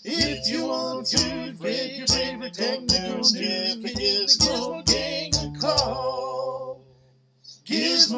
If you want to get your favorite technical news, give the Gizmo Gang a call. Gizmo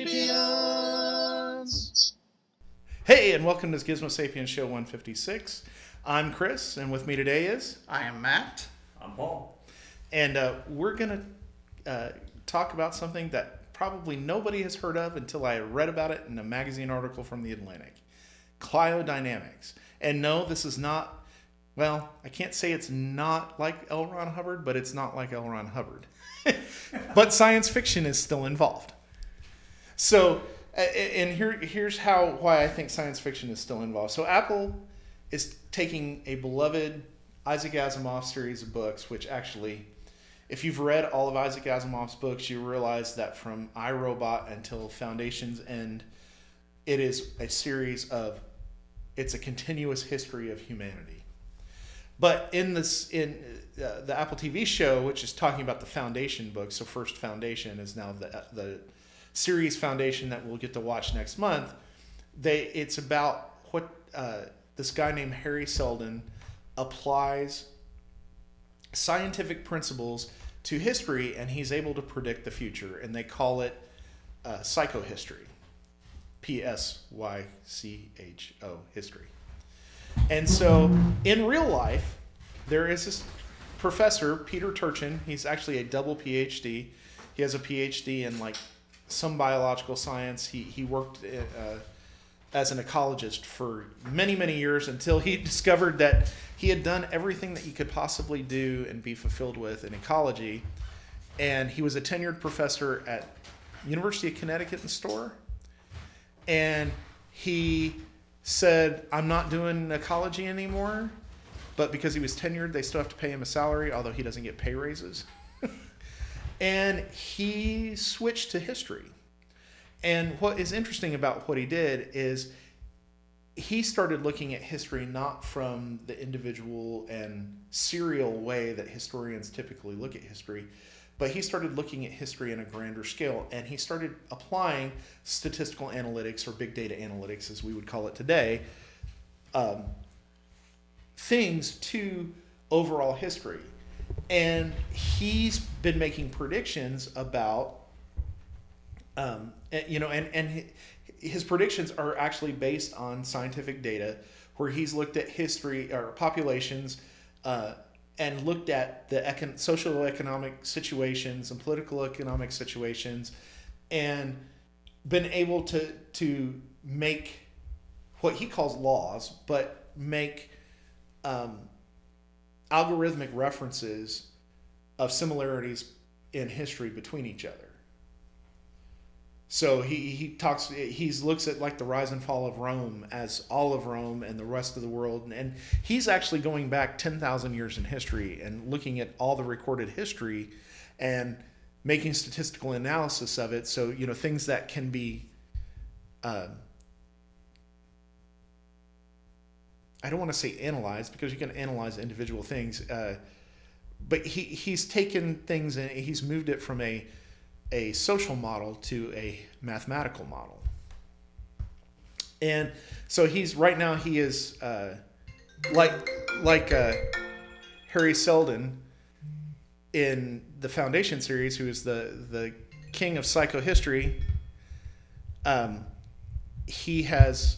Sapiens. Hey, and welcome to Gizmo Sapiens Show 156. I'm Chris, and with me today is... I am Matt. I'm Paul. And we're going to talk about something that probably nobody has heard of until I read about it in a magazine article from The Atlantic. Cryodynamics. And no, this is not... Well, I can't say it's not like L. Ron Hubbard, but it's not like L. Ron Hubbard. But science fiction is still involved. So, and here's why I think science fiction is still involved. So Apple is taking a beloved Isaac Asimov series of books, which actually, if you've read all of Isaac Asimov's books, you realize that from I, Robot until Foundation's End, it is a series of, it's a continuous history of humanity. But in the Apple TV show, which is talking about the Foundation books, so first Foundation is now the series Foundation that we'll get to watch next month. It's about what this guy named Harry Seldon applies scientific principles to history, and he's able to predict the future, and they call it psychohistory, Psycho history. And so, in real life, there is this professor, Peter Turchin. He's actually a double PhD. He has a PhD in like some biological science. He worked as an ecologist for many, many years until he discovered that he had done everything that he could possibly do and be fulfilled with in ecology. And he was a tenured professor at University of Connecticut in Storr. And he said, I'm not doing ecology anymore, but because he was tenured, they still have to pay him a salary, although he doesn't get pay raises. And he switched to history. And what is interesting about what he did is he started looking at history not from the individual and serial way that historians typically look at history, but he started looking at history on a grander scale, and he started applying statistical analytics, or big data analytics, as we would call it today, things to overall history. And he's been making predictions about, and his predictions are actually based on scientific data, where he's looked at history or populations, and looked at the social-economic situations and political economic situations, and been able to make what he calls laws, but make algorithmic references of similarities in history between each other. So he looks at like the rise and fall of Rome as all of Rome and the rest of the world, and he's actually going back 10,000 years in history and looking at all the recorded history and making statistical analysis of it. So things that can be, I don't want to say analyzed, because you can analyze individual things, but he's taken things and he's moved it from a social model to a mathematical model. And so he is like Harry Seldon in the Foundation series, who is the king of psychohistory. He has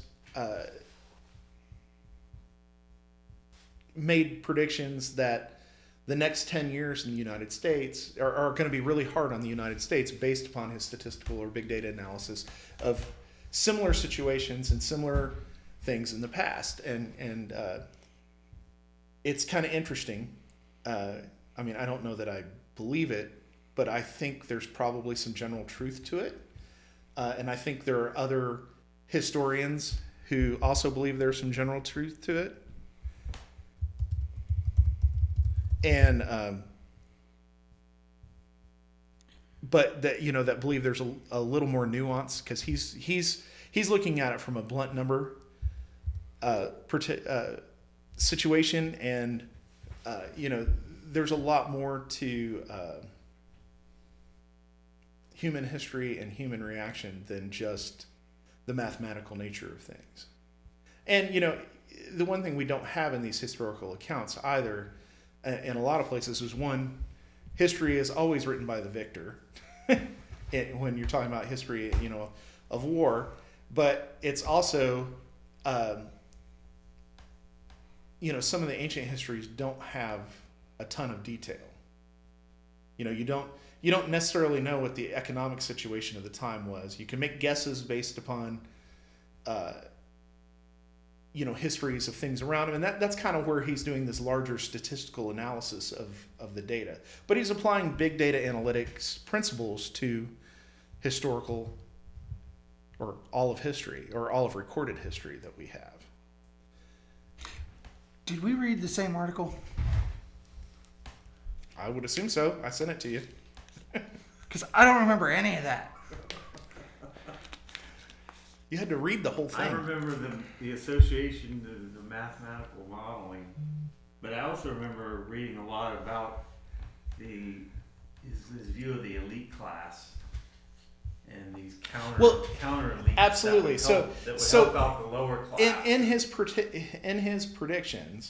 made predictions that the next 10 years in the United States are going to be really hard on the United States, based upon his statistical or big data analysis of similar situations and similar things in the past. And it's kind of interesting. I don't know that I believe it, but I think there's probably some general truth to it. And I think there are other historians who also believe there's some general truth to it. And but that believe there's a little more nuance, because he's looking at it from a blunt number situation, and there's a lot more to human history and human reaction than just the mathematical nature of things. And the one thing we don't have in these historical accounts either, in a lot of places, is one, history is always written by the victor. When you're talking about history, of war, but it's also, some of the ancient histories don't have a ton of detail. You don't necessarily know what the economic situation of the time was. You can make guesses based upon, histories of things around him, and that's kind of where he's doing this larger statistical analysis of the data. But he's applying big data analytics principles to historical, or all of history, or all of recorded history that we have. Did we read the same article? I would assume so. I sent it to you. Because I don't remember any of that. You had to read the whole thing. I remember the association, the mathematical modeling, but I also remember reading a lot about his view of the elite class and these counter elites. Absolutely. That would help out the lower class. In his predictions,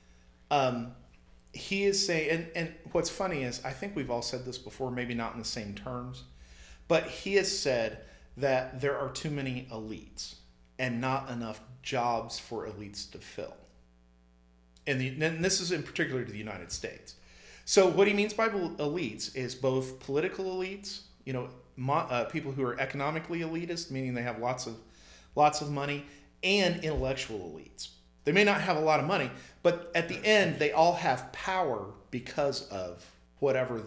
he is saying, and what's funny is, I think we've all said this before, maybe not in the same terms, but he has said that there are too many elites and not enough jobs for elites to fill. And this is in particular to the United States. So what he means by elites is both political elites, people who are economically elitist, meaning they have lots of money, and intellectual elites. They may not have a lot of money, but at the end, they all have power because of whatever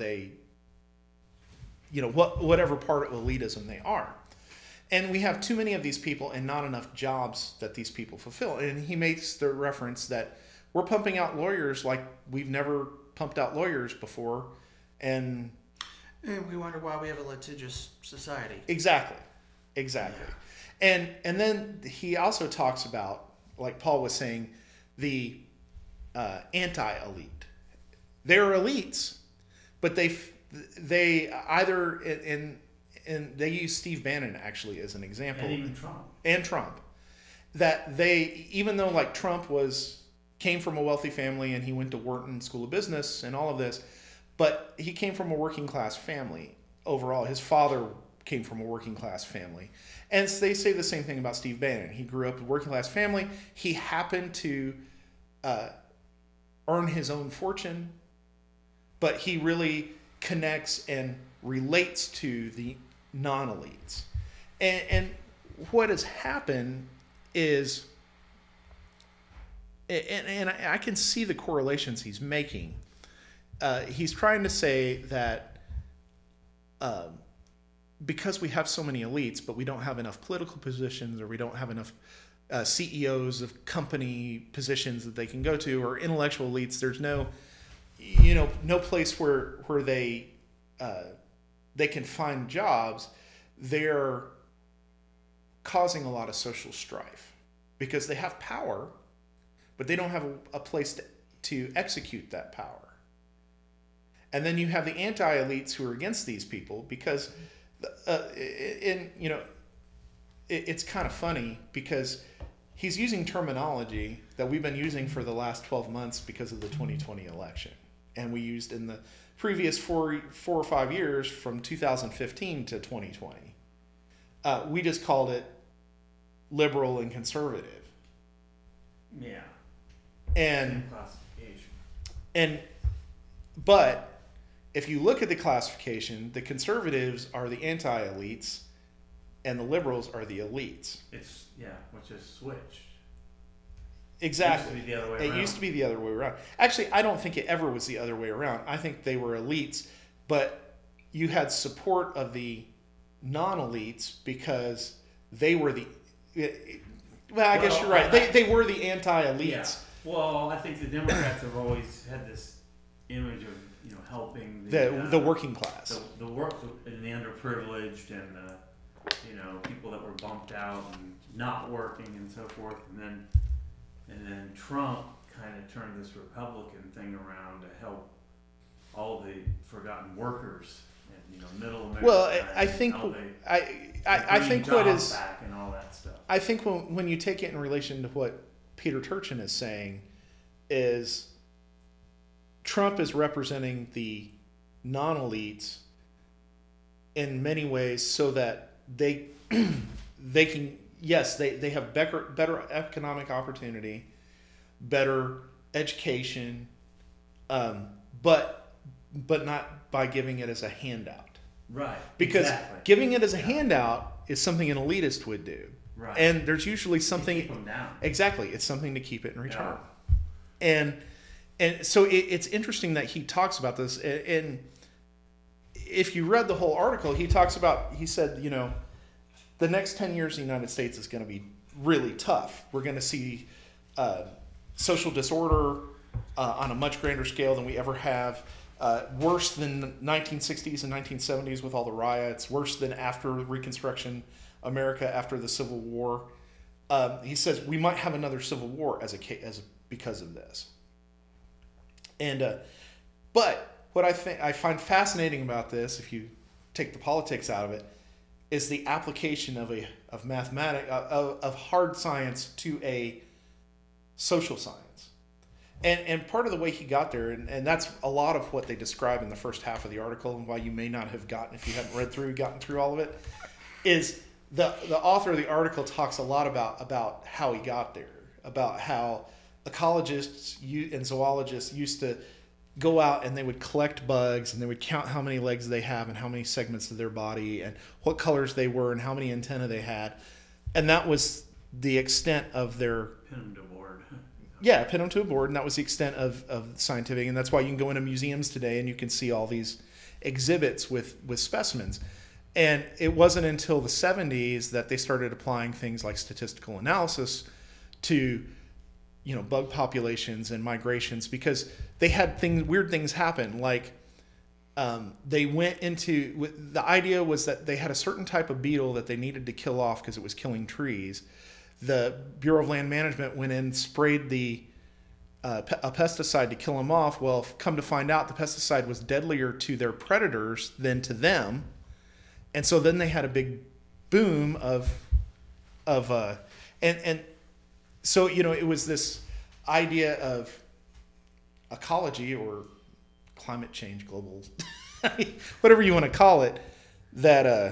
whatever part of elitism they are. And we have too many of these people and not enough jobs that these people fulfill. And he makes the reference that we're pumping out lawyers like we've never pumped out lawyers before. And we wonder why we have a litigious society. Exactly. And then he also talks about, like Paul was saying, the anti-elite. They're elites, but they either and they use Steve Bannon actually as an example, and even Trump, that they, even though like Trump came from a wealthy family and he went to Wharton School of Business and all of this, but he came from a working class family overall. His father came from a working class family. And they say the same thing about Steve Bannon. He grew up in a working class family. He happened to earn his own fortune, but he really connects and relates to the non-elites. And what has happened is, and I can see the correlations he's making. He's trying to say that because we have so many elites, but we don't have enough political positions, or we don't have enough CEOs of company positions that they can go to, or intellectual elites, there's no place where they can find jobs. They're causing a lot of social strife because they have power, but they don't have a place to execute that power. And then you have the anti-elites who are against these people because, it's kind of funny because he's using terminology that we've been using for the last 12 months because of the 2020 election. And we used in the previous four or 5 years from 2015 to 2020. We just called it liberal and conservative. Yeah. And same classification. But if you look at the classification, the conservatives are the anti-elites and the liberals are the elites. Which is switched. Exactly. It used to be the other way around. It used to be the other way around. Actually, I don't think it ever was the other way around. I think they were elites, but you had support of the non-elites because they were the... Well, I guess you're right. They were the anti-elites. Yeah. Well, I think the Democrats have always had this image of helping the working class, the underprivileged, and people that were bumped out and not working and so forth, and then Trump kind of turned this Republican thing around to help all the forgotten workers and middle America. Well, I think I think what is back and all that stuff. I think when you take it in relation to what Peter Turchin is saying is Trump is representing the non-elites in many ways so that they can, yes, they have better economic opportunity, better education, but not by giving it as a handout. Right. Because exactly. giving it as a handout is something an elitist would do. Right. And there's usually They something keep them down. exactly. It's something to keep it in return. Yeah. And so it's interesting that he talks about this. And if you read the whole article, he said, you know, the next 10 years in the United States is going to be really tough. We're going to see social disorder on a much grander scale than we ever have. Worse than the 1960s and 1970s with all the riots. Worse than after Reconstruction America, after the Civil War. He says we might have another civil war because of this. And but what I find fascinating about this, if you take the politics out of it, is the application of mathematics of hard science to a social science. And part of the way he got there, and that's a lot of what they describe in the first half of the article, and why you may not have gotten, if you haven't gotten through all of it, is the author of the article talks a lot about how he got there, about how ecologists and zoologists used to go out and they would collect bugs and they would count how many legs they have and how many segments of their body and what colors they were and how many antennae they had. And that was the extent of their... Pin them to board. Yeah, pin them to a board, and that was the extent of scientific. And that's why you can go into museums today and you can see all these exhibits with specimens. And it wasn't until the 70s that they started applying things like statistical analysis to, you know, bug populations and migrations, because they had weird things happen. Like they went into, the idea was that they had a certain type of beetle that they needed to kill off because it was killing trees. The Bureau of Land Management went in, sprayed a pesticide to kill them off. Well, come to find out, the pesticide was deadlier to their predators than to them. And so then they had a big boom and so, you know, it was this idea of ecology or climate change, global, whatever you want to call it, that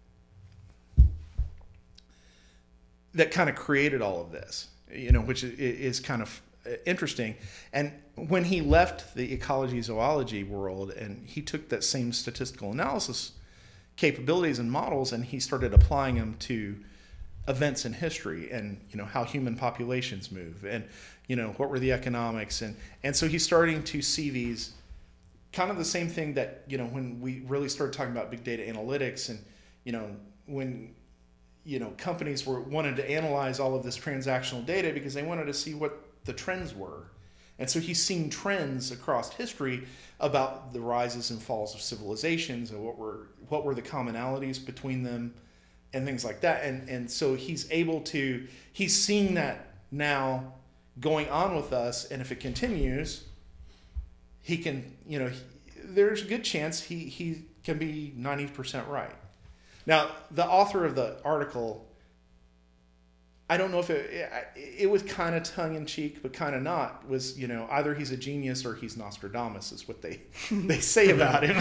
kind of created all of this, you know, which is kind of interesting. And when he left the ecology zoology world and he took that same statistical analysis capabilities and models and he started applying them to events in history and, you know, how human populations move and, you know, what were the economics. And so he's starting to see these kind of the same thing that, you know, when we really started talking about big data analytics and, you know, when, you know, companies wanted to analyze all of this transactional data because they wanted to see what the trends were. And so he's seen trends across history about the rises and falls of civilizations and what were the commonalities between them and things like that. And so he's seeing that now going on with us. And if it continues, he can, you know, there's a good chance he can be 90% right. Now, the author of the article, I don't know if it was kind of tongue-in-cheek, but kind of not, was, you know, either he's a genius or he's Nostradamus is what they say about him.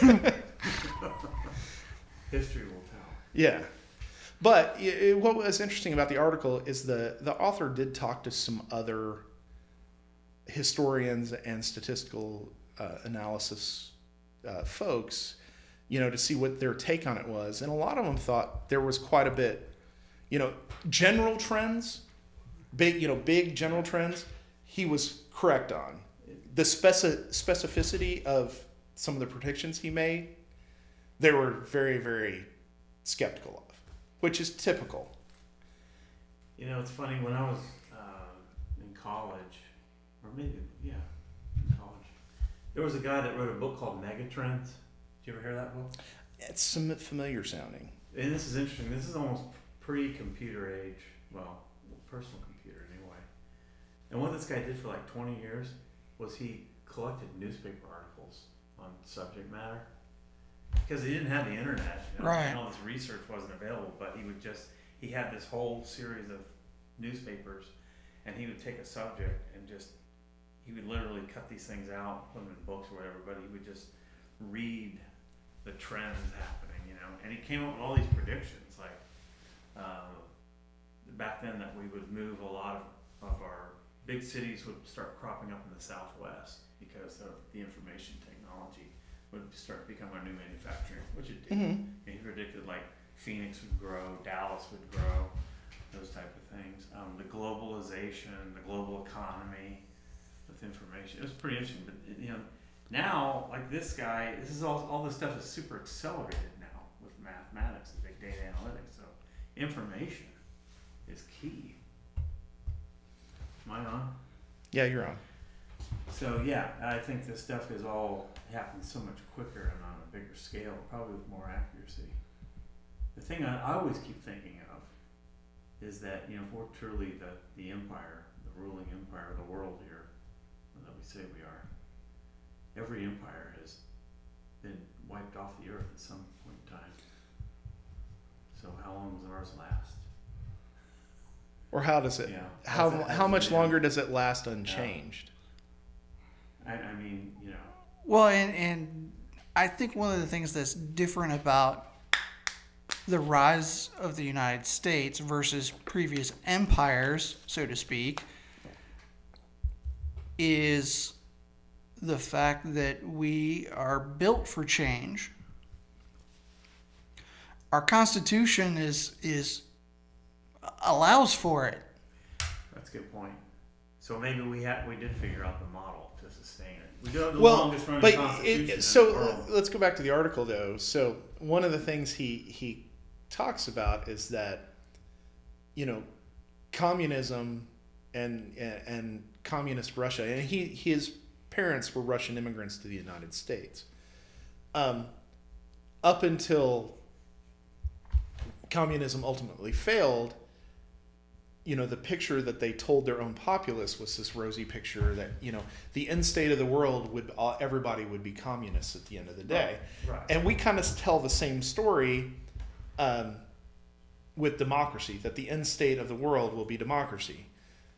History will tell. Yeah. But what was interesting about the article is the author did talk to some other historians and statistical analysis folks, you know, to see what their take on it was. And a lot of them thought there was quite a bit, you know, general trends, big general trends, he was correct on. The specificity of some of the predictions he made, they were very, very skeptical of, which is typical. You know, it's funny, when I was in college, or maybe, yeah, in college, there was a guy that wrote a book called Megatrends. Did you ever hear that book? It's some familiar sounding. And this is interesting. This is almost pre-computer age. Well, personal computer anyway. And what this guy did for like 20 years was he collected newspaper articles on subject matter. Because he didn't have the internet, you know, Right. and all this research wasn't available, but he had this whole series of newspapers, and he would take a subject and just, he would literally cut these things out, put them in books or whatever, but he would just read the trends happening, you know, and he came up with all these predictions, like, back then that we would move a lot of our big cities would start cropping up in the Southwest because of the information technology would start to become our new manufacturing, which it did. Mm-hmm. And he predicted like Phoenix would grow, Dallas would grow, those type of things. The globalization, the global economy with information. It was pretty interesting, but you know, now like this guy, this is all this stuff is super accelerated now with mathematics and big data analytics. So information is key. Am I on? Yeah, you're on. So yeah, I think this stuff is all happening so much quicker and on a bigger scale, probably with more accuracy. The thing I always keep thinking of is that, you know, if we're truly the empire, the ruling empire of the world here, that we say we are, every empire has been wiped off the earth at some point in time. So how long does ours last? Or how does it? Yeah. How much longer does it last unchanged? I mean, you know. Well, and I think one of the things that's different about the rise of the United States versus previous empires, so to speak, is the fact that we are built for change. Our Constitution is allows for it. That's a good point. So maybe we did figure out the model to sustain it. We do have the Well, longest running but constitution in the so world. let's go back to the article though. So one of the things he talks about is that, you know, communism and communist Russia, and his parents were Russian immigrants to the United States. Up until communism ultimately failed, you know, the picture that they told their own populace was this rosy picture that, you know, the end state of the world would, everybody would be communists at the end of the day. Right. And we kind of tell the same story with democracy, that the end state of the world will be democracy.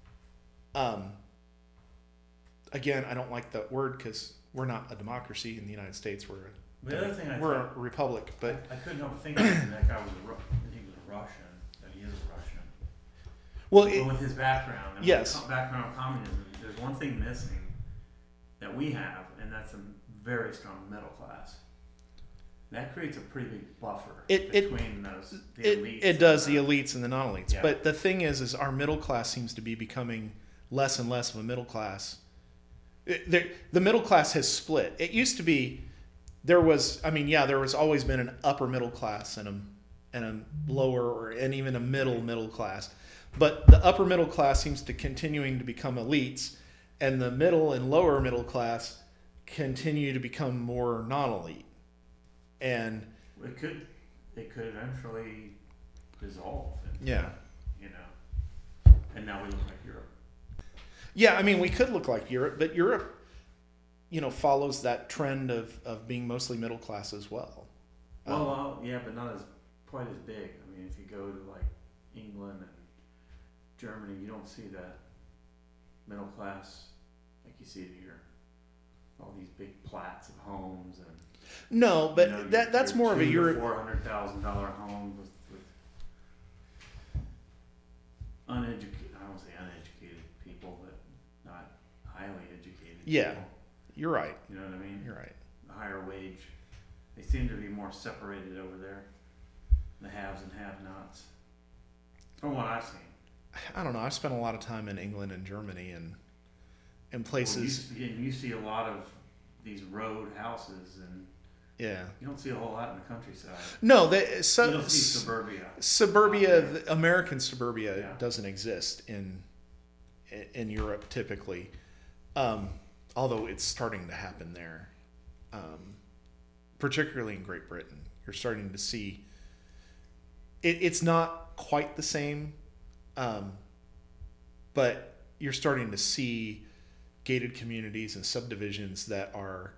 Again, I don't like that word because we're not a democracy in the United States. The other thing we're a republic, but I couldn't help but thinking that guy was he was a Russian, that he is a Russian. well, But with his background, and yes. with the background of communism, there's one thing missing that we have, and that's a very strong middle class. That creates a pretty big buffer between the elites. It does, the elites and the non-elites. Yeah. But the thing is our middle class seems to be becoming less and less of a middle class. The middle class has split. It used to be, there was always been an upper middle class and a lower and even a middle class. But the upper middle class seems to continuing to become elites, and the middle and lower middle class continue to become more non-elite. And It could eventually dissolve. yeah. You know, and now we look like Europe. Yeah, I mean, we could look like Europe, but Europe, you know, follows that trend of being mostly middle class as well. Yeah, but not quite as big. I mean, if you go to like England and Germany, you don't see that middle class like you see it here. All these big plats of homes and No, but you know, that's more of a Europe. $400,000 home with uneducated. I don't say uneducated people, but not highly educated. Yeah, people. you're right. You know what I mean? You're right. The higher wage. They seem to be more separated over there. The haves and have-nots. From what I've seen. I don't know. I've spent a lot of time in England and Germany and places. Well, you see a lot of these road houses, and Yeah. you don't see a whole lot in the countryside. No, You don't see suburbia. Suburbia, the American suburbia Yeah. doesn't exist in Europe typically, although it's starting to happen there, particularly in Great Britain. You're starting to see it's not quite the same, but you're starting to see gated communities and subdivisions that are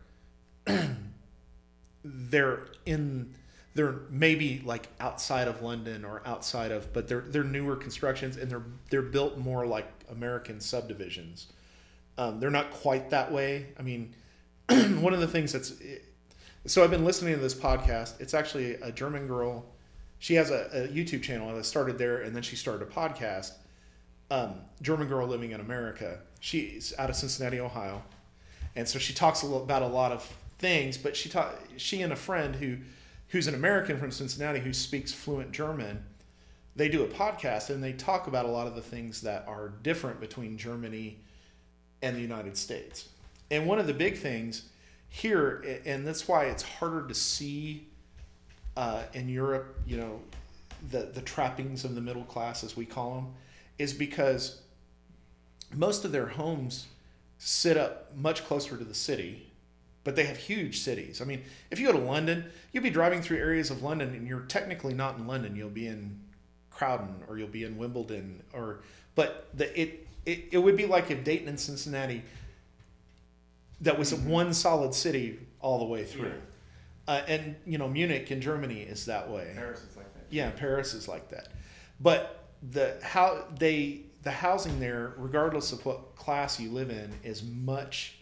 they're maybe like outside of London or outside of, but they're newer constructions, and they're built more like American subdivisions. They're not quite that way. I mean, one of the things so I've been listening to this podcast. It's actually a German girl. She has a YouTube channel that started there, and then she started a podcast. German girl living in America. She's out of Cincinnati, Ohio, and so she talks about a lot of things. But she and a friend who's an American from Cincinnati who speaks fluent German. They do a podcast and they talk about a lot of the things that are different between Germany and the United States. And one of the big things here, and that's why it's harder to see in Europe, the trappings of the middle class, as we call them, is because most of their homes sit up much closer to the city, but they have huge cities. I mean, if you go to London, you'll be driving through areas of London and you're technically not in London. You'll be in Crowdon or you'll be in Wimbledon, but it would be like if Dayton and Cincinnati, that was one solid city all the way through. Yeah. And Munich in Germany is that way. Paris is like that. Yeah, Paris is like that. But the housing there, regardless of what class you live in, is much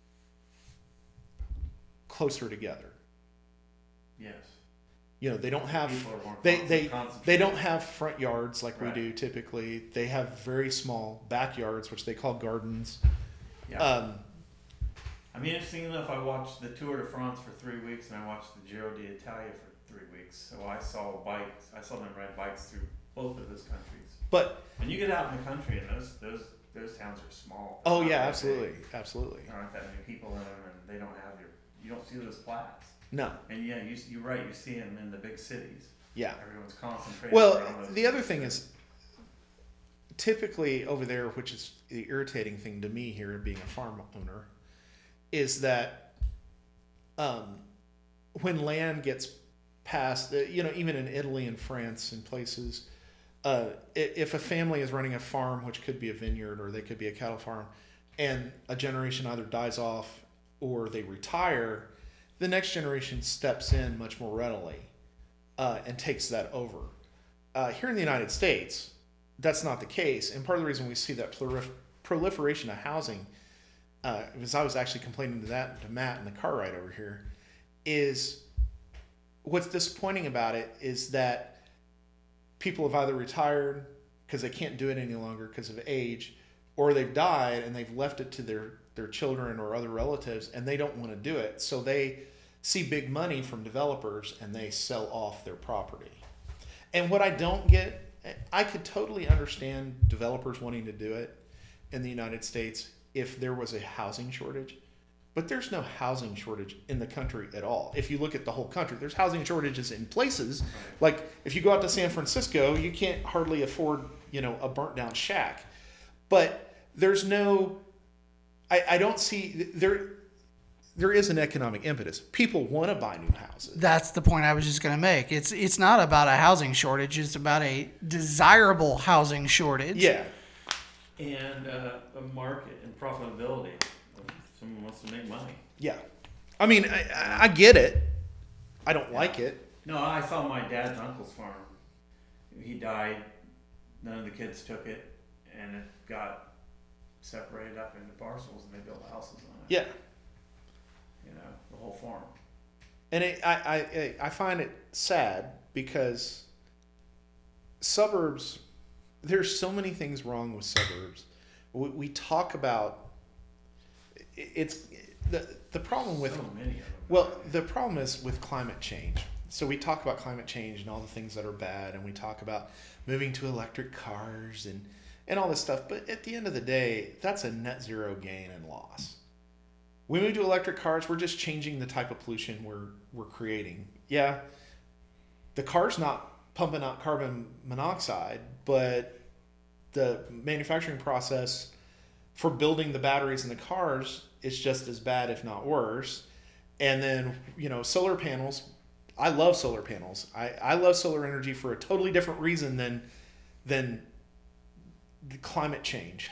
closer together. Yes. They don't have People are more they concentrated. don't have front yards like Right. we do typically. They have very small backyards, which they call gardens. Yeah. I mean, interesting enough, I watched the Tour de France for 3 weeks, and I watched the Giro d'Italia for 3 weeks. So I saw them ride bikes through both of those countries. But And you get out in the country, and those towns are small. oh Not yeah, that absolutely, big. absolutely. There aren't that many people in them, and they don't have you don't see those plats. No, And yeah, you're right. You see them in the big cities. yeah. Everyone's concentrated. Well, around those the other cities. thing is, typically over there, which is the irritating thing to me here, being a farm owner, is that when land gets passed, even in Italy and France and places, if a family is running a farm, which could be a vineyard or they could be a cattle farm, and a generation either dies off or they retire, the next generation steps in much more readily and takes that over. Here in the United States, that's not the case. And part of the reason we see that proliferation of housing, because I was actually complaining to Matt in the car ride over here, is what's disappointing about it is that people have either retired because they can't do it any longer because of age, or they've died and they've left it to their children or other relatives and they don't want to do it. So they see big money from developers and they sell off their property. And what I don't get, I could totally understand developers wanting to do it in the United States if there was a housing shortage, but there's no housing shortage in the country at all. If you look at the whole country, there's housing shortages in places. Like if you go out to San Francisco, you can't hardly afford, a burnt down shack. But there's no, I don't see, there is an economic impetus. People want to buy new houses. That's the point I was just going to make. It's not about a housing shortage. It's about a desirable housing shortage. Yeah. And a market and profitability. Someone wants to make money. Yeah. I mean, I get it. I don't like it. No, I saw my dad's uncle's farm. He died. None of the kids took it, and it got separated up into parcels, and they built houses on it. Yeah. The whole farm. And I find it sad because suburbs, there's so many things wrong with suburbs. We talk about it's the problem with So many of them. well, the problem is with climate change. So we talk about climate change and all the things that are bad, and we talk about moving to electric cars and all this stuff. But at the end of the day, that's a net zero gain and loss. We move to electric cars, we're just changing the type of pollution we're creating. Yeah, the car's not pumping out carbon monoxide, but the manufacturing process for building the batteries in the cars is just as bad, if not worse. And then, solar panels. I love solar panels. I love solar energy for a totally different reason than the climate change.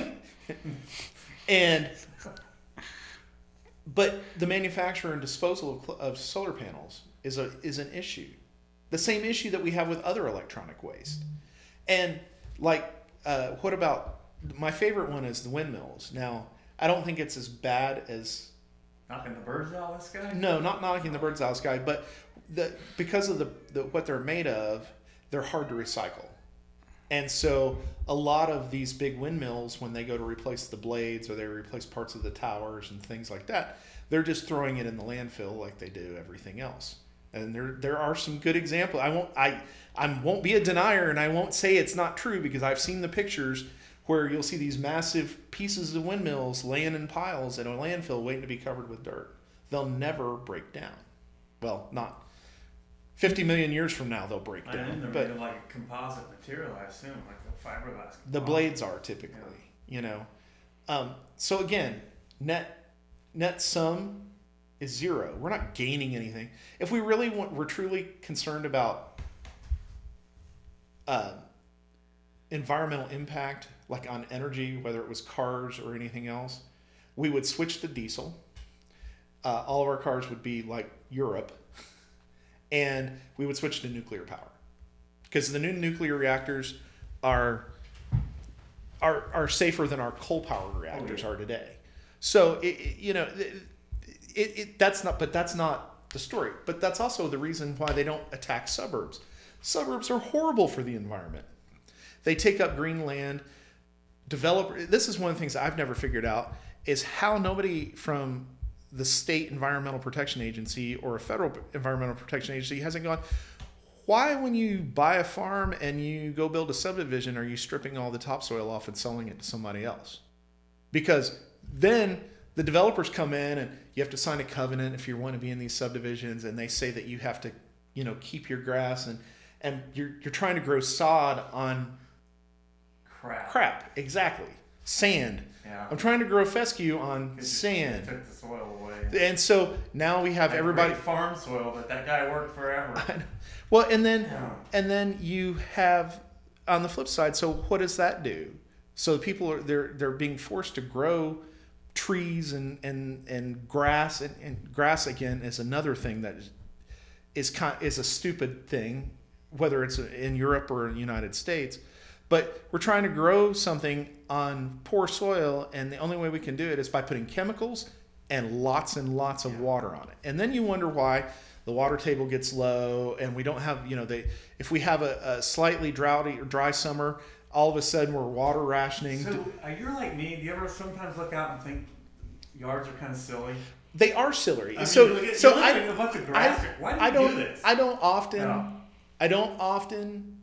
But the manufacture and disposal of solar panels is an issue. The same issue that we have with other electronic waste. And what about my favorite one is the windmills. Now, I don't think it's as bad as Knocking the birds out of the sky? no, not knocking the birds out of the sky, but because of the what they're made of, they're hard to recycle. And so a lot of these big windmills, when they go to replace the blades or they replace parts of the towers and things like that, they're just throwing it in the landfill like they do everything else. And there are some good examples. I won't be a denier, and I won't say it's not true, because I've seen the pictures where you'll see these massive pieces of windmills laying in piles in a landfill waiting to be covered with dirt. They'll never break down. Well, not 50 million years from now they'll break I down. know But they're made of like a composite material, I assume, like a fiberglass. the composite. blades are typically, you know. So again, net sum is zero. We're not gaining anything. If we really we're truly concerned about environmental impact, like on energy, whether it was cars or anything else, we would switch to diesel. All of our cars would be like Europe, and we would switch to nuclear power, because the new nuclear reactors are safer than our coal power reactors are today. So that's not the story. But that's also the reason why they don't attack suburbs. Suburbs are horrible for the environment. They take up green land. This is one of the things I've never figured out, is how nobody from the state environmental protection agency or a federal environmental protection agency hasn't gone, why, when you buy a farm and you go build a subdivision, are you stripping all the topsoil off and selling it to somebody else? Because then the developers come in and you have to sign a covenant if you want to be in these subdivisions, and they say that you have to, keep your grass, and you're trying to grow sod on crap. Exactly. Sand. Yeah. I'm trying to grow fescue on sand. Took the soil away. And so now we have everybody Great farm soil, but that guy worked forever. Well, and then you have on the flip side. So what does that do? So people they're being forced to grow trees and grass, and grass again is another thing that is a stupid thing, whether it's in Europe or in the United States. But we're trying to grow something on poor soil, and the only way we can do it is by putting chemicals and lots of water on it. And then you wonder why the water table gets low, and we don't have, if we have a slightly droughty or dry summer, all of a sudden we're water rationing. So you're like me. Do you ever sometimes look out and think yards are kind of silly? They are silly. I mean, So look at a bunch of grass. Why do you do this? I don't often. No. I don't often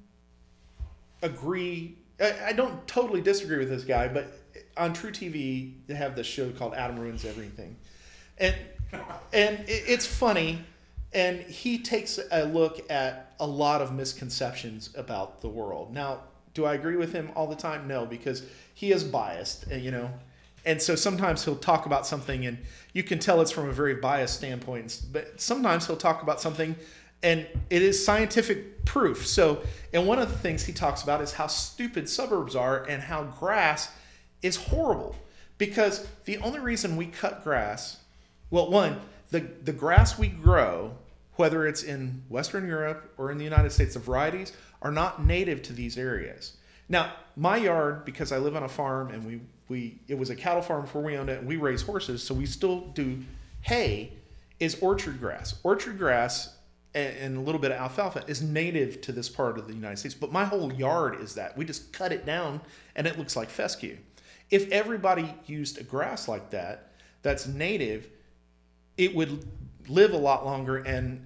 agree. I don't totally disagree with this guy, but on True TV they have this show called Adam Ruins Everything, and it's funny, and he takes a look at a lot of misconceptions about the world. Now, do I agree with him all the time? No, because he is biased, and so sometimes he'll talk about something and you can tell it's from a very biased standpoint, but sometimes he'll talk about something and it is scientific proof. So, and one of the things he talks about is how stupid suburbs are and how grass is horrible. Because the only reason we cut grass, well, one, the grass we grow, whether it's in Western Europe or in the United States, the varieties are not native to these areas. Now, my yard, because I live on a farm and it was a cattle farm before we owned it, and we raise horses, so we still do hay, is orchard grass. Orchard grass and a little bit of alfalfa is native to this part of the United States. But my whole yard is that. We just cut it down and it looks like fescue. If everybody used a grass like that, that's native, it would live a lot longer and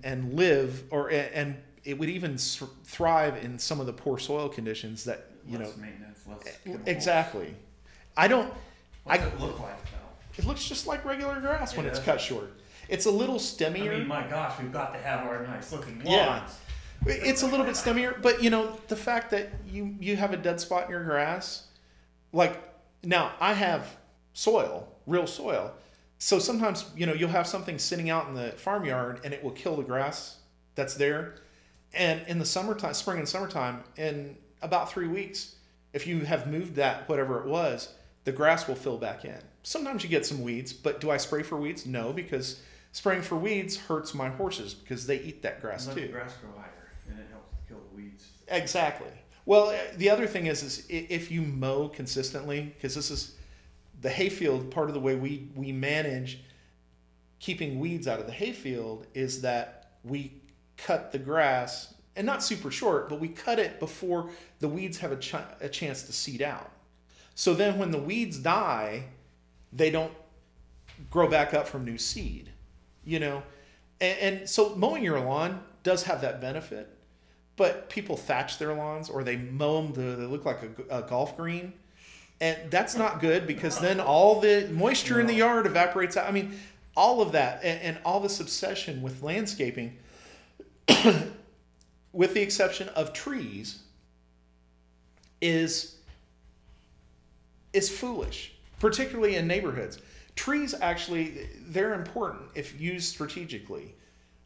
it would even thrive in some of the poor soil conditions that, Less maintenance, less chemicals. Exactly. What's it look like though? It looks just like regular grass when Yeah. it's cut short. It's a little stemmier. I mean, my gosh, we've got to have our nice looking lawns. Yeah. It's a little bit stemmier, but the fact that you have a dead spot in your grass, like now I have soil, real soil. So sometimes, you'll have something sitting out in the farmyard and it will kill the grass that's there. And in the summertime, spring and summertime, in about 3 weeks, if you have moved that, whatever it was, the grass will fill back in. Sometimes you get some weeds, but do I spray for weeds? No, because spraying for weeds hurts my horses because they eat that grass Let too. the grass grow higher, and it helps kill the weeds. Exactly. Well, the other thing is if you mow consistently, because this is the hayfield, part of the way we manage keeping weeds out of the hayfield is that we cut the grass, and not super short, but we cut it before the weeds have a chance to seed out. So then when the weeds die, they don't grow back up from new seed, you know? And so mowing your lawn does have that benefit, but people thatch their lawns or they mow them to they look like a golf green. And that's not good because then all the moisture in the yard evaporates out. I mean, all of that and all this obsession with landscaping, with the exception of trees, is foolish, particularly in neighborhoods. Trees actually, they're important if used strategically.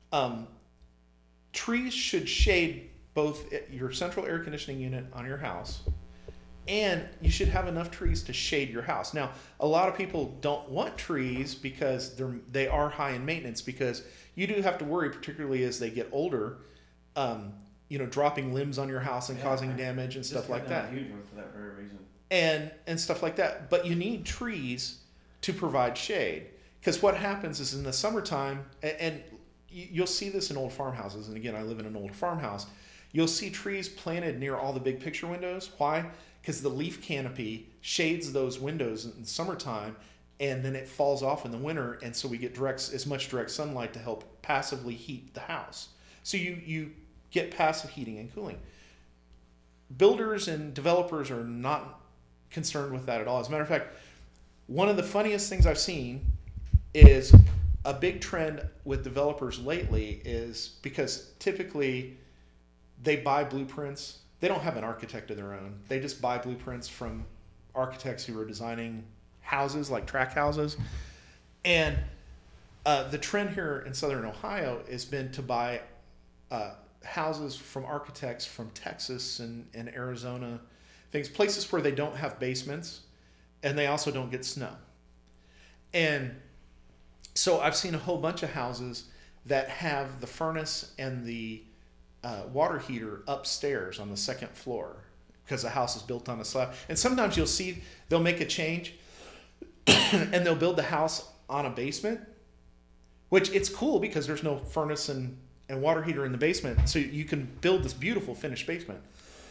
Trees should shade both your central air conditioning unit on your house, and you should have enough trees to shade your house. Now, a lot of people don't want trees because they are high in maintenance, because you do have to worry, particularly as they get older, dropping limbs on your house and causing damage and stuff like that. A huge one for that very reason. And stuff like that. But you need trees to provide shade, because what happens is in the summertime, and you'll see this in old farmhouses, and again, I live in an old farmhouse, you'll see trees planted near all the big picture windows. Why? Because the leaf canopy shades those windows in the summertime, and then it falls off in the winter, and so we get as much direct sunlight to help passively heat the house. So you get passive heating and cooling. Builders and developers are not concerned with that at all. As a matter of fact, one of the funniest things I've seen is a big trend with developers lately is because typically they buy blueprints. They don't have an architect of their own. They just buy blueprints from architects who are designing houses, like tract houses. And the trend here in Southern Ohio has been to buy houses from architects from Texas and Arizona, places where they don't have basements and they also don't get snow. And so I've seen a whole bunch of houses that have the furnace and the water heater upstairs on the second floor because the house is built on a slab. And sometimes you'll see they'll make a change and they'll build the house on a basement, which it's cool because there's no furnace and water heater in the basement. So you can build this beautiful finished basement.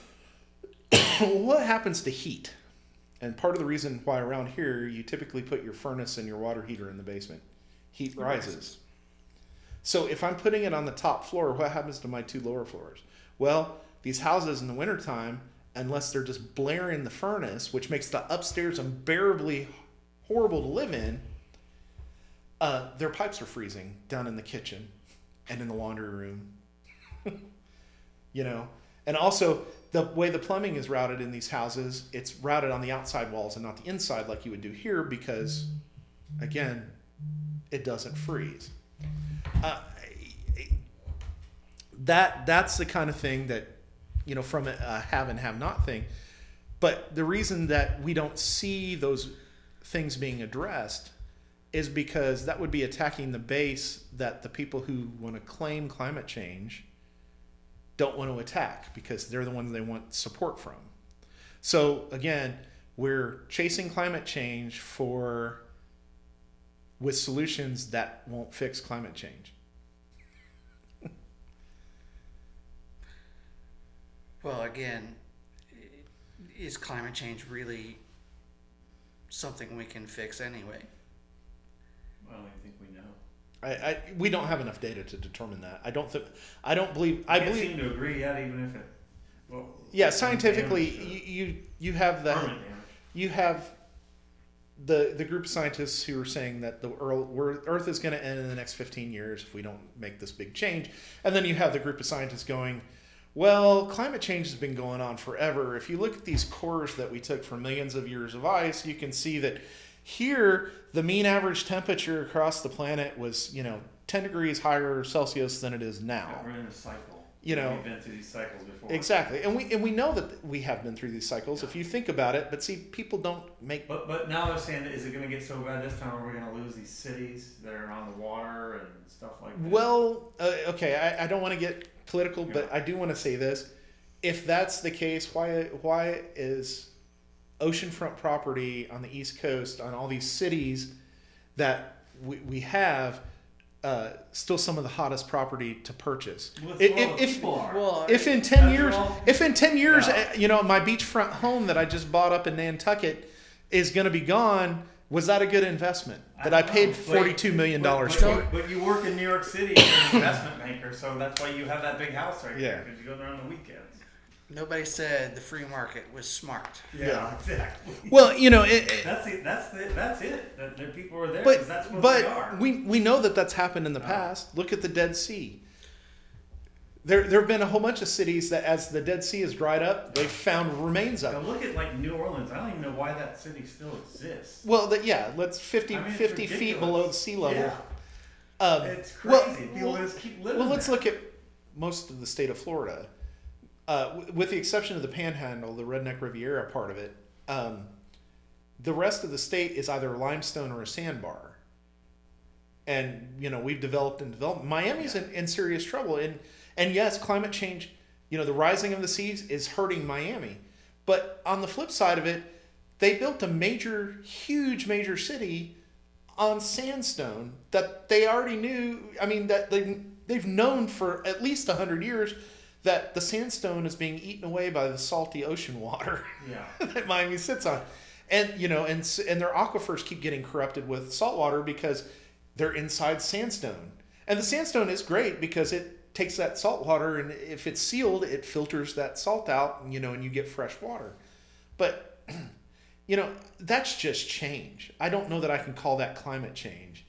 What happens to heat? And part of the reason why around here you typically put your furnace and your water heater in the basement, heat rises. So if I'm putting it on the top floor, what happens to my two lower floors? Well, these houses in the wintertime, unless they're just blaring the furnace, which makes the upstairs unbearably horrible to live in, their pipes are freezing down in the kitchen and in the laundry room. And also the way the plumbing is routed in these houses, it's routed on the outside walls and not the inside like you would do here because, again, it doesn't freeze. That's the kind of thing that, from a have and have not thing. But the reason that we don't see those things being addressed is because that would be attacking the base that the people who want to claim climate change don't want to attack, because they're the ones they want support from. So again, we're chasing climate change with solutions that won't fix climate change. Well, again, is climate change really something we can fix anyway? Well, I think we know. We don't have enough data to determine that. I Can't seem to agree yet, even if it. Well, yeah, scientifically, you have the permanent damage. You have the group of scientists who are saying that the Earth is going to end in the next 15 years if we don't make this big change, and then you have the group of scientists going, well, climate change has been going on forever. If you look at these cores that we took from millions of years of ice, you can see that here the mean average temperature across the planet was 10 degrees higher Celsius than it is now. Yeah, we're in a cycle. We've been through these cycles before. Exactly, and we know that we have been through these cycles if you think about it. But see, people don't make. But now they're saying, is it going to get so bad this time, or are we going to lose these cities that are on the water and stuff like that? Well, okay, I don't want to get political, but I do want to say this: if that's the case, why is oceanfront property on the East Coast, on all these cities that we have, still some of the hottest property to purchase? Well, it's where all the people are. Well, If in 10 That's years, all- if in 10 years, Yeah. My beachfront home that I just bought up in Nantucket is going to be gone, was that a good investment? That I don't paid know, $42 million but, for? But you work in New York City as an investment banker, so that's why you have that big house right Yeah. there, because you go there on the weekends. nobody said the free market was smart. Yeah, exactly. Well, That's it. That's it. That the people are there but because that's what they are. but we know that that's happened in the past. Look at the Dead Sea. There have been a whole bunch of cities that, as the Dead Sea has dried up, they've found remains Now of. look at like New Orleans. I don't even know why that city still exists. Well, let's 50 I mean, it's 50 feet ridiculous. below the sea level. Yeah. It's well, crazy. People just keep living Well, let's there. look at most of the state of Florida, with the exception of the Panhandle, the Redneck Riviera part of it. The rest of the state is either limestone or a sandbar, and we've developed. Miami's in serious trouble, and yes, climate change. The rising of the seas is hurting Miami, but on the flip side of it, they built a huge major city on sandstone that they already knew. I mean, that they've known for at least 100 years that the sandstone is being eaten away by the salty ocean water Yeah. that Miami sits on, and and their aquifers keep getting corrupted with salt water because they're inside sandstone, and the sandstone is great because it takes that salt water, and if it's sealed, it filters that salt out, and you get fresh water, but. That's just change. I don't know that I can call that climate change.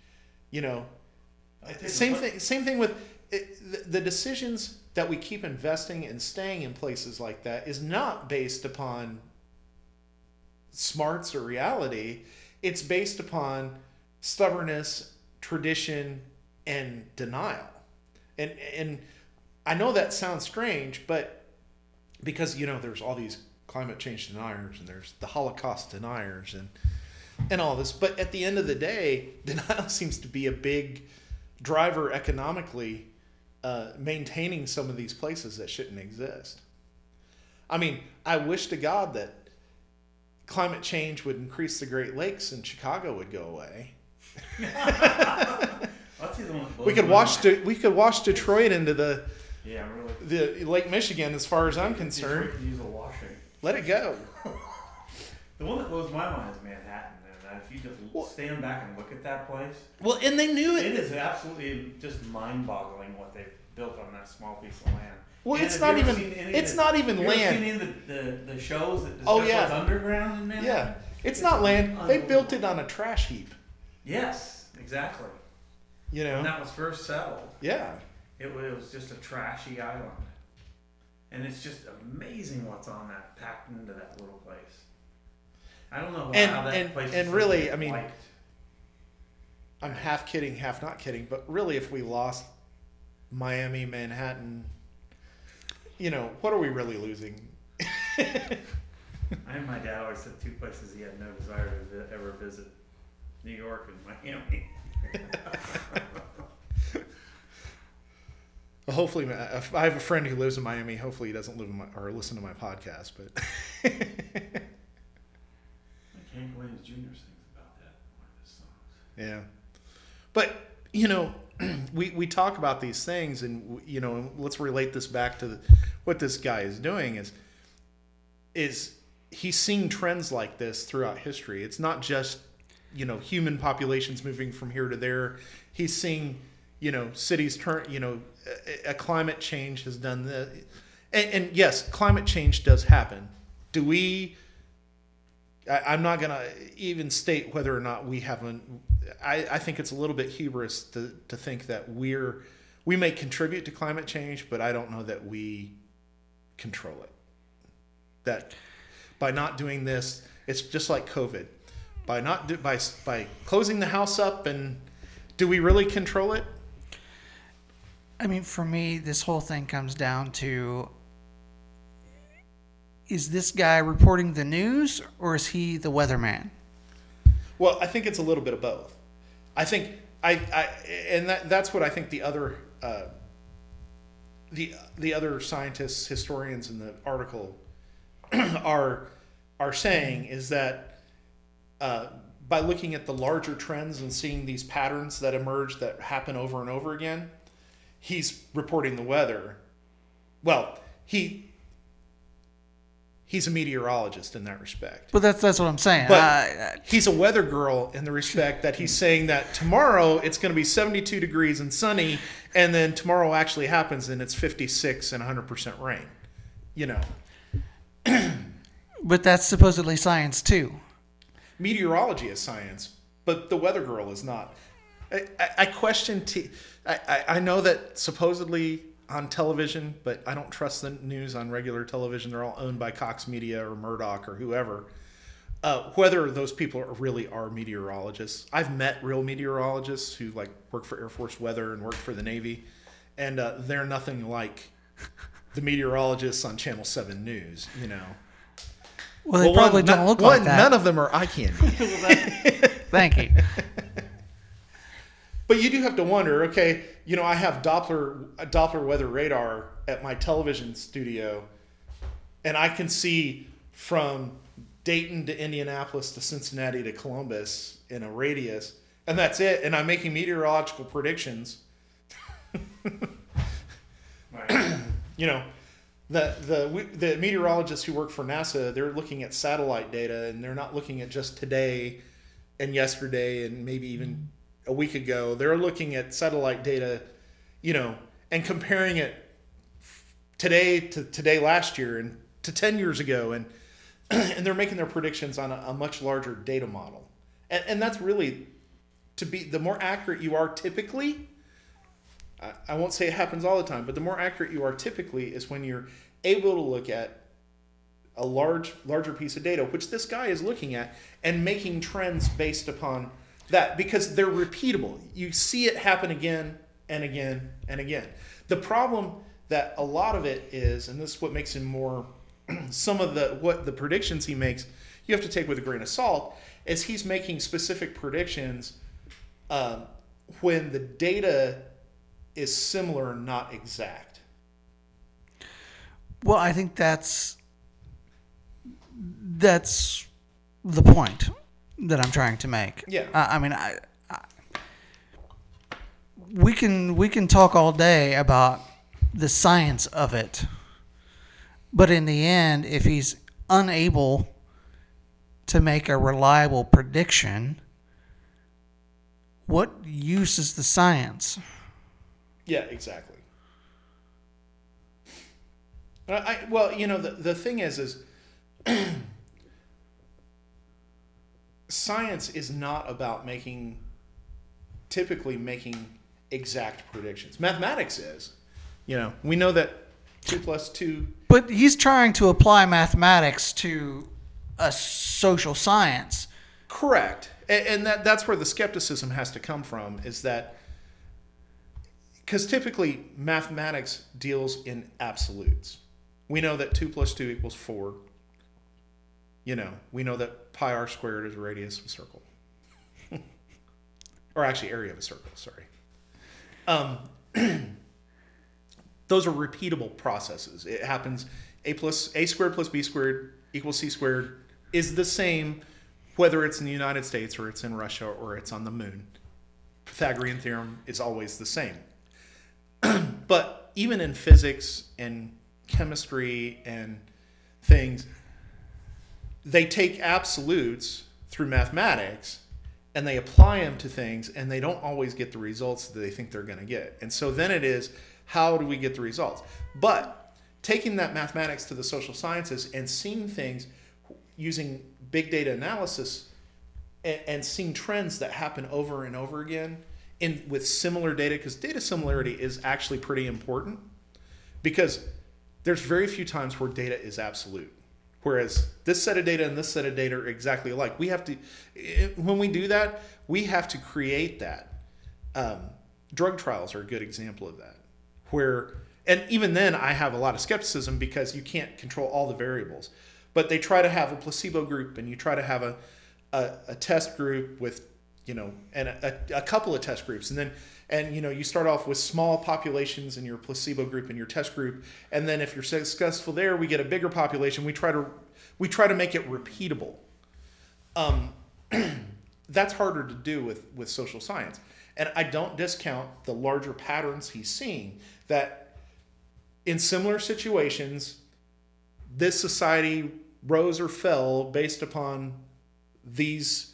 Same thing with the decisions that we keep investing and staying in places like that is not based upon smarts or reality. It's based upon stubbornness, tradition, and denial. And I know that sounds strange, but because there's all these climate change deniers and there's the Holocaust deniers and all this, but at the end of the day, denial seems to be a big driver economically, maintaining some of these places that shouldn't exist. I mean, I wish to God that climate change would increase the Great Lakes and Chicago would go away. I'll tell you the one that blows We could my mind. wash Detroit into the really. Lake Michigan, as far as I'm concerned. Detroit could use a washing. Let it go. The one that blows my mind is Manhattan, and if you just stand back and look at that place, Well, and they knew it is absolutely just mind-boggling what they've built on that small piece of land. Well, And it's have not you ever even. seen any of It's the- not even you ever land. seen any of the shows that discuss Oh, yeah. what's underground in Manhattan? Yeah, it's not land. They built it on a trash heap. Yes, exactly. You When know. that was first settled, Yeah. it was just a trashy island. And it's just amazing what's on that, packed into that little place. I don't know how that place is really, so I mean, liked. I'm half kidding, half not kidding. But really, if we lost Miami, Manhattan, what are we really losing? My dad always said two places he had no desire to ever visit: New York and Miami. Well, hopefully, if I have a friend who lives in Miami. Hopefully, he doesn't live in or listen to my podcast. But Hank Williams Jr. sings about that in one of his songs. yeah, but we talk about these things, and let's relate this back to what this guy is doing. Is he's seeing trends like this throughout history? It's not just human populations moving from here to there. He's seeing cities turn. A climate change has done this, and yes, climate change does happen. Do we? I'm not going to even state whether or not we haven't. I think it's a little bit hubris to think that we may contribute to climate change, but I don't know that we control it. That by not doing this, it's just like COVID. By closing the house up, and do we really control it? I mean, for me, this whole thing comes down to, is this guy reporting the news or is he the weatherman? Well, I think it's a little bit of both. I think that's what I think the other the other scientists, historians in the article are saying is that by looking at the larger trends and seeing these patterns that emerge that happen over and over again, he's reporting the weather. Well, he's a meteorologist in that respect. But that's what I'm saying. But he's a weather girl in the respect that he's saying that tomorrow it's going to be 72 degrees and sunny, and then tomorrow actually happens and it's 56 and 100% rain. You know. But that's supposedly science too. Meteorology is science, but the weather girl is not. I question. I know that supposedly on television, but I don't trust the news on regular television. They're all owned by Cox Media or Murdoch or whoever. Whether those people really are meteorologists. I've met real meteorologists who like work for Air Force Weather and work for the Navy, and they're nothing like the meteorologists on Channel 7 News. You know. Well, they probably don't look like that. None of them are eye candy. Thank you. But you do have to wonder, okay, you know, I have Doppler weather radar at my television studio, and I can see from Dayton to Indianapolis to Cincinnati to Columbus in a radius, and that's it. And I'm making meteorological predictions. Right. You know, the meteorologists who work for NASA, they're looking at satellite data, and they're not looking at just today and yesterday and maybe even a week ago. They're looking at satellite data, you know, and comparing it today to today last year and to 10 years ago, and they're making their predictions on a much larger data model. And that's really, to be, the more accurate you are typically, I won't say it happens all the time, but the more accurate you are typically is when you're able to look at a larger piece of data, which this guy is looking at, and making trends based upon that, because they're repeatable. You see it happen again and again and again. The problem that a lot of it is, and this is what makes him more, some of the predictions he makes, you have to take with a grain of salt, is he's making specific predictions when the data is similar, not exact. Well, I think that's the point that I'm trying to make. Yeah. I mean, we can talk all day about the science of it, but in the end, if he's unable to make a reliable prediction, what use is the science? Yeah, exactly. Well, you know, the thing is science is not about typically making exact predictions. Mathematics is. You know, we know that 2 + 2. But he's trying to apply mathematics to a social science. Correct. And that's where the skepticism has to come from, is that because typically mathematics deals in absolutes. We know that 2 + 2 = 4. You know, we know that pi r squared is the radius of a circle. Or actually area of a circle, sorry. Those are repeatable processes. It happens, a squared plus b squared = c squared is the same whether it's in the United States or it's in Russia or it's on the moon. Pythagorean theorem is always the same. But even in physics and chemistry and things, they take absolutes through mathematics and they apply them to things, and they don't always get the results that they think they're going to get. And so then it is, how do we get the results? But taking that mathematics to the social sciences and seeing things using big data analysis and seeing trends that happen over and over again with similar data, because data similarity is actually pretty important, because there's very few times where data is absolute. Whereas this set of data and this set of data are exactly alike. When we do that, we have to create that. Drug trials are a good example of that. And even then, I have a lot of skepticism because you can't control all the variables. But they try to have a placebo group, and you try to have a test group with and a couple of test groups, and you start off with small populations in your placebo group and your test group, and then if you're successful there, we get a bigger population. We try to make it repeatable. That's harder to do with social science, and I don't discount the larger patterns he's seeing, that in similar situations, this society rose or fell based upon these,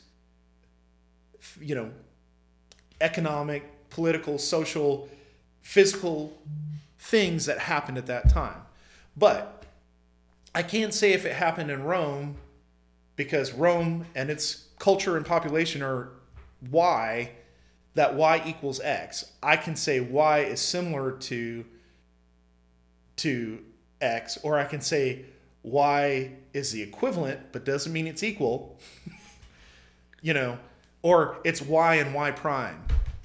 economic, political, social, physical things that happened at that time. But I can't say if it happened in Rome, because Rome and its culture and population are Y, that Y equals X. I can say Y is similar to X, or I can say Y is the equivalent, but doesn't mean it's equal, or it's Y and Y prime,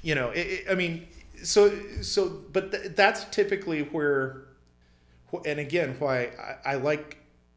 but that's typically where, and again, why I like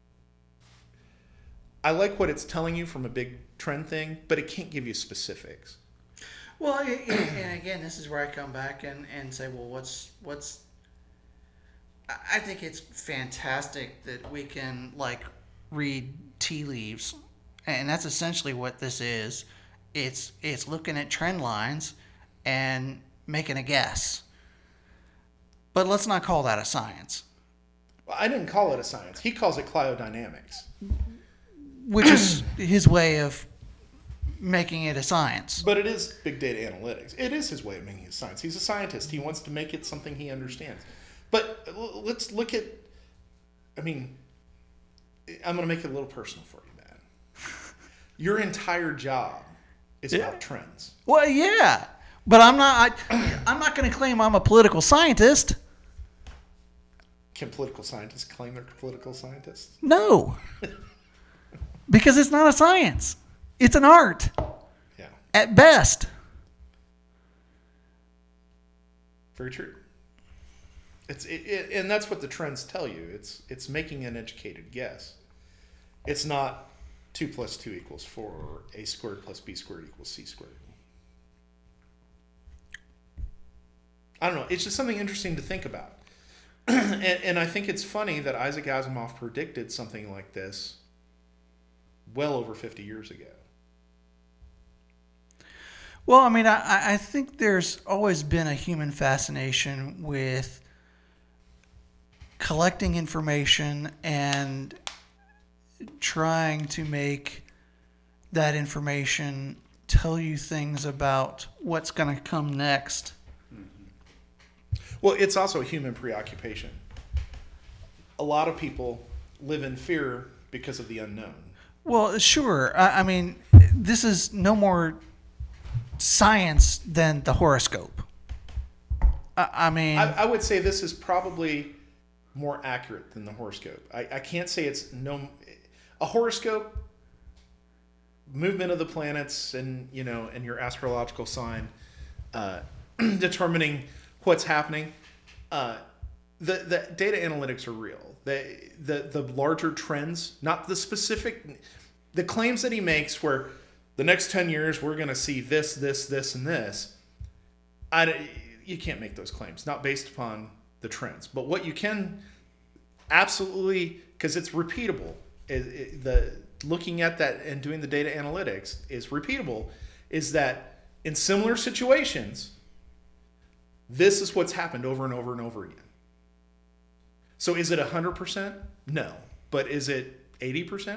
what it's telling you from a big trend thing, but it can't give you specifics. Well, and again, this is where I come back and say, well, what's I think it's fantastic that we can read tea leaves, and that's essentially what this is. It's looking at trend lines and making a guess. But let's not call that a science. Well, I didn't call it a science. He calls it cryodynamics, which is his way of making it a science. But it is big data analytics. It is his way of making it a science. He's a scientist. He wants to make it something he understands. But let's look at, I'm going to make it a little personal for you, man. Your entire job is about trends. Well, yeah, but I'm not going to claim I'm a political scientist. Can political scientists claim they're political scientists? No, because it's not a science. It's an art. Yeah. At best. Very true. And that's what the trends tell you. It's making an educated guess. It's not 2 + 2 = 4, or A² + B² = C². I don't know. It's just something interesting to think about. and I think it's funny that Isaac Asimov predicted something like this well over 50 years ago. Well, I think there's always been a human fascination with collecting information and trying to make that information tell you things about what's going to come next. Well, it's also a human preoccupation. A lot of people live in fear because of the unknown. Well, sure. This is no more science than the horoscope. I would say this is probably more accurate than the horoscope. I can't say it's a horoscope, movement of the planets, and and your astrological sign, determining what's happening. The data analytics are real. The larger trends, not the specific, the claims that he makes where the next 10 years we're going to see this, and this. You can't make those claims, not based upon the trends. But what you can absolutely, because it's repeatable, looking at that and doing the data analytics is repeatable, is that in similar situations, this is what's happened over and over and over again. So is it 100%? No. But is it 80%?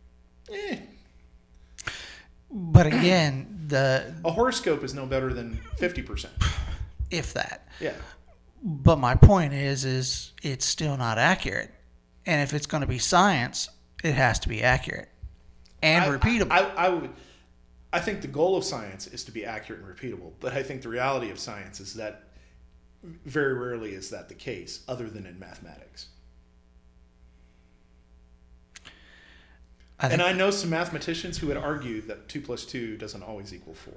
But again, a horoscope is no better than 50%. If that. Yeah. But my point is it's still not accurate. And if it's going to be science, it has to be accurate and repeatable. I think the goal of science is to be accurate and repeatable, but I think the reality of science is that very rarely is that the case, other than in mathematics. I know some mathematicians who would argue that 2 + 2 doesn't always equal 4.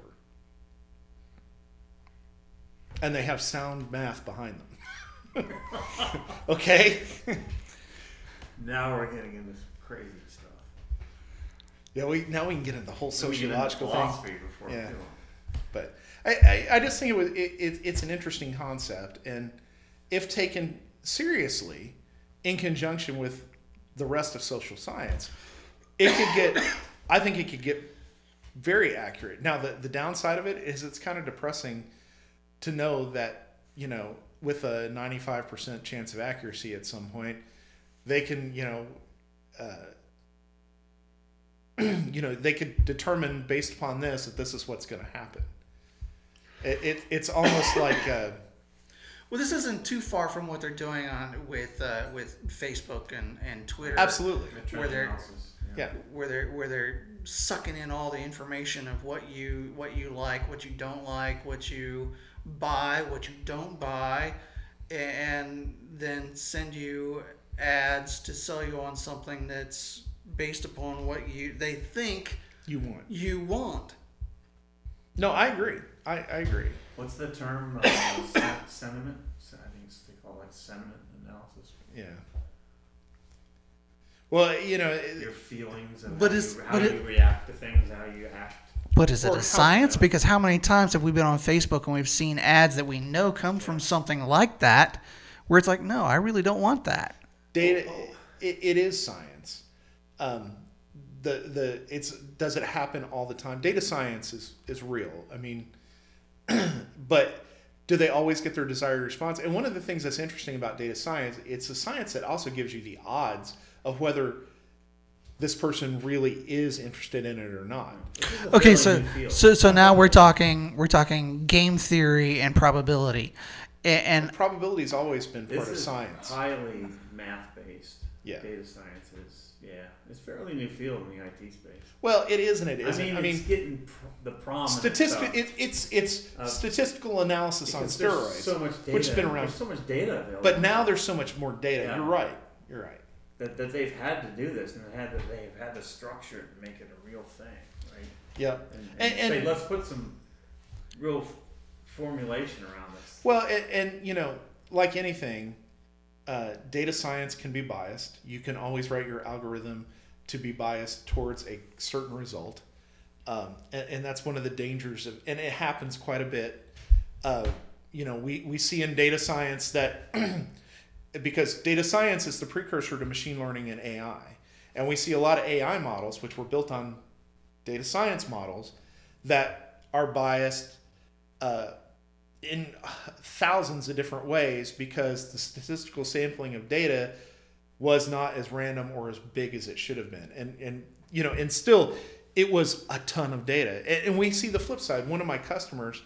And they have sound math behind them. Okay? Now we're getting into some crazy stuff. Yeah, now we can get into the whole sociological thing. Before Yeah. But I just think it's an interesting concept, and if taken seriously in conjunction with the rest of social science, I think it could get very accurate. Now, the downside of it is it's kind of depressing to know that, with a 95% chance of accuracy at some point, they can, they could determine based upon this that this is what's going to happen. It's almost like well, this isn't too far from what they're doing with Facebook and Twitter. absolutely, Where they're yeah. where they're sucking in all the information of what you like, what you don't like, what you buy, what you don't buy, and then send you ads to sell you on something that's based upon what they think you want. want. No, I agree. I agree. What's the term? Sentiment? I think they call it sentiment analysis. Yeah. Well, Your feelings of But how you react to things, how you act. But is it Or a science? how- Because how many times have we been on Facebook and we've seen ads that we know come from something like that, where it's like, no, I really don't want that. data, it is science. Does it happen all the time? Data science is real. I mean, but do they always get their desired response? And one of the things that's interesting about data science, it's a science that also gives you the odds of whether this person really is interested in it or not. Okay, so now we're talking game theory and probability, and Probability has always been part This of is science. highly math-based. Yeah. Data science is, it's fairly new field in the IT space. Well, it is and it isn't. It's getting the promise. It's statistical analysis on steroids, so much data, which has been around. There's so much data available. But now there's so much more data. Yeah. You're right. that they've had to do this, and they've had to structure it and make it a real thing, right? Yeah. And And- say, let's put some real formulation around this. Well, and like anything, data science can be biased. You can always write your algorithm to be biased towards a certain result, and that's one of the dangers of. And it happens quite a bit. We see in data science that because data science is the precursor to machine learning and AI, and we see a lot of AI models which were built on data science models that are biased in thousands of different ways because the statistical sampling of data was not as random or as big as it should have been. And still it was a ton of data. And we see the flip side. One of my customers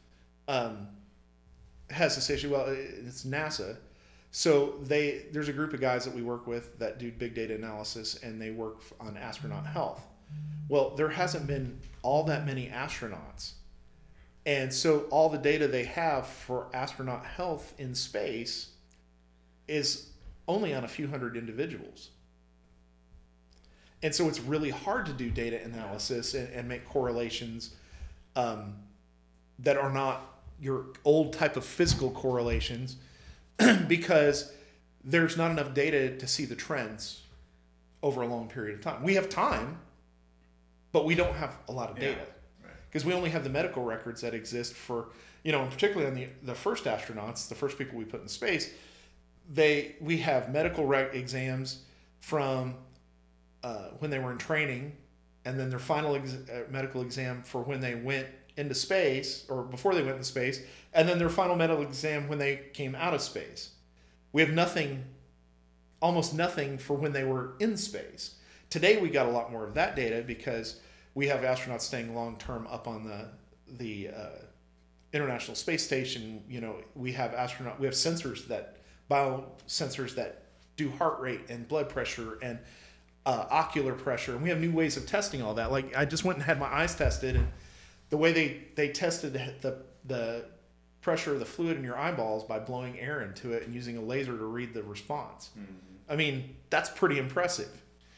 has this issue. Well, it's NASA. So there's a group of guys that we work with that do big data analysis, and they work on astronaut health. Well, there hasn't been all that many astronauts. And so all the data they have for astronaut health in space is only on a few hundred individuals. And so it's really hard to do data analysis and make correlations that are not your old type of physical correlations because there's not enough data to see the trends over a long period of time. We have time, but we don't have a lot of data. Because we only have the medical records that exist for, and particularly on the first astronauts, the first people we put in space, we have medical exams from when they were in training, and then their final medical exam for when they went into space, or before they went into space, and then their final medical exam when they came out of space. We have almost nothing for when they were in space. Today we got a lot more of that data because we have astronauts staying long term up on the International Space Station. We have biosensors that do heart rate and blood pressure and ocular pressure, and we have new ways of testing all that. Like I just went and had my eyes tested, and the way they tested the pressure of the fluid in your eyeballs by blowing air into it and using a laser to read the response. Mm-hmm. I mean, that's pretty impressive.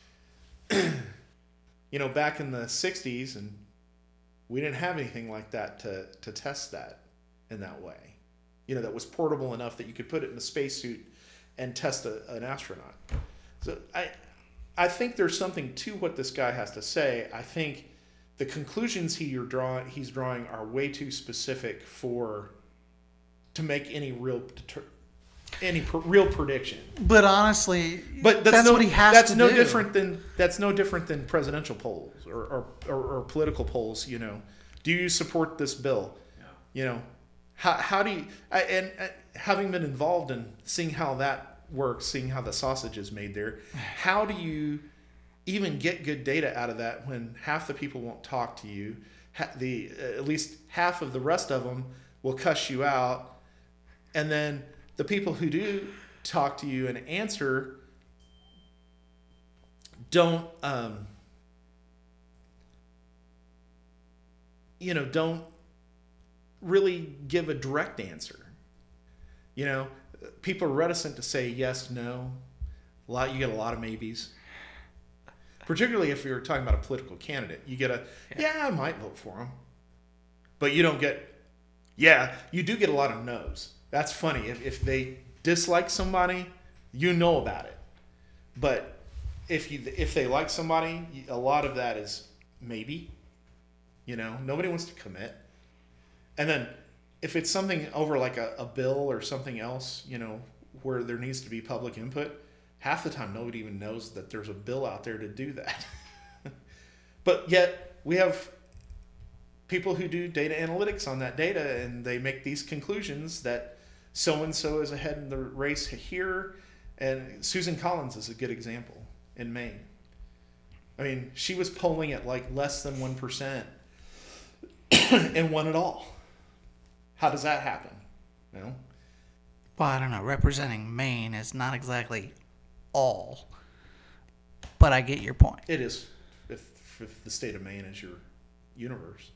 Back in the 60s, and we didn't have anything like that to test that in that way. That was portable enough that you could put it in a spacesuit and test an astronaut. So I think there's something to what this guy has to say. I think the conclusions he's drawing are way too specific to make any real prediction. But honestly, But that's what he has that's to no do. That's no different than presidential polls or political polls. You know, do you support this bill? Yeah. You know, how do you? And having been involved in seeing how that works, seeing how the sausage is made there, how do you even get good data out of that when half the people won't talk to you? At least half of the rest of them will cuss you out, and then the people who do talk to you and answer don't really give a direct answer. You know, people are reticent to say yes, no. You get a lot of maybes. Particularly if you're talking about a political candidate, you get I might vote for him, but you don't get. Yeah, you do get a lot of no's. That's funny. If they dislike somebody, you know about it. But if they like somebody, a lot of that is maybe. You know, nobody wants to commit. And then if it's something over like a bill or something else, you know, where there needs to be public input, half the time nobody even knows that there's a bill out there to do that. But yet we have people who do data analytics on that data, and they make these conclusions that so-and-so is ahead in the race here. And Susan Collins is a good example in Maine. I mean, she was polling at like less than 1% and won it all. How does that happen? You know? Well, I don't know. Representing Maine is not exactly all, but I get your point. It is, if the state of Maine is your universe.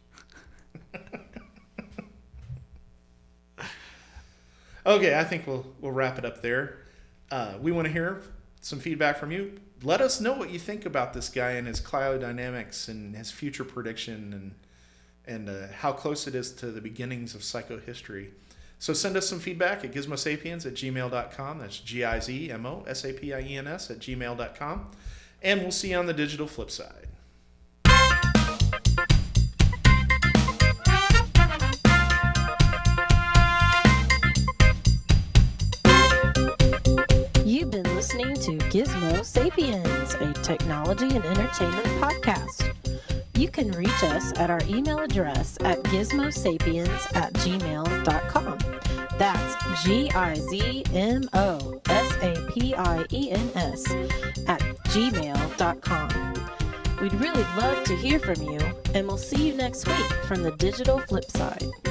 Okay, I think we'll wrap it up there. We want to hear some feedback from you. Let us know what you think about this guy and his cryodynamics and his future prediction and how close it is to the beginnings of psychohistory. So send us some feedback at gizmosapiens@gmail.com. That's GIZMOSAPIENS@gmail.com. And we'll see you on the digital flip side. You've been listening to Gizmo Sapiens, a technology and entertainment podcast. You can reach us at our email address at gizmosapiens@gmail.com. That's GIZMOSAPIENS@gmail.com. We'd really love to hear from you, and we'll see you next week from the digital flip side.